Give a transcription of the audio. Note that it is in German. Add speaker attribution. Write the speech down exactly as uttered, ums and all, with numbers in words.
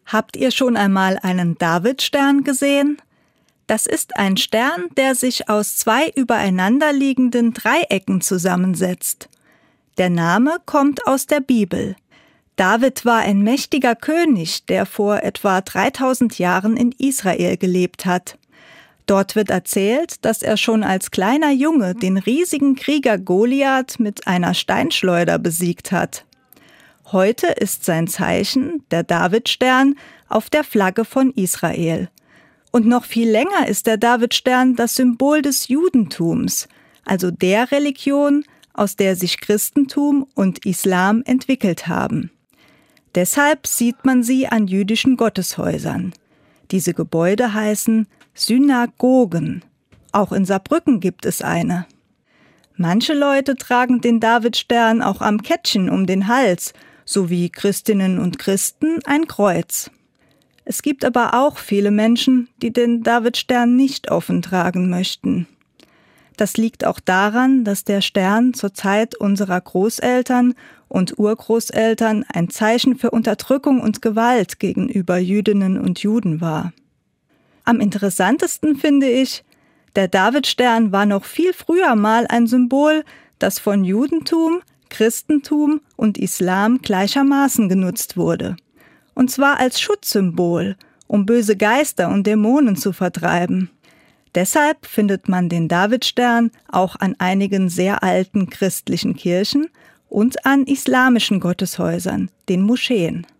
Speaker 1: Habt ihr schon einmal einen Davidstern gesehen? Das ist ein Stern, der sich aus zwei übereinanderliegenden Dreiecken zusammensetzt. Der Name kommt aus der Bibel. David war ein mächtiger König, der vor etwa dreitausend Jahren in Israel gelebt hat. Dort wird erzählt, dass er schon als kleiner Junge den riesigen Krieger Goliath mit einer Steinschleuder besiegt hat. Heute ist sein Zeichen, der Davidstern, auf der Flagge von Israel. Und noch viel länger ist der Davidstern das Symbol des Judentums, also der Religion, aus der sich Christentum und Islam entwickelt haben. Deshalb sieht man sie an jüdischen Gotteshäusern. Diese Gebäude heißen Synagogen. Auch in Saarbrücken gibt es eine. Manche Leute tragen den Davidstern auch am Kettchen um den Hals, sowie Christinnen und Christen ein Kreuz. Es gibt aber auch viele Menschen, die den Davidstern nicht offen tragen möchten. Das liegt auch daran, dass der Stern zur Zeit unserer Großeltern und Urgroßeltern ein Zeichen für Unterdrückung und Gewalt gegenüber Jüdinnen und Juden war. Am interessantesten finde ich, der Davidstern war noch viel früher mal ein Symbol, das von Judentum, Christentum und Islam gleichermaßen genutzt wurde. Und zwar als Schutzsymbol, um böse Geister und Dämonen zu vertreiben. Deshalb findet man den Davidstern auch an einigen sehr alten christlichen Kirchen und an islamischen Gotteshäusern, den Moscheen.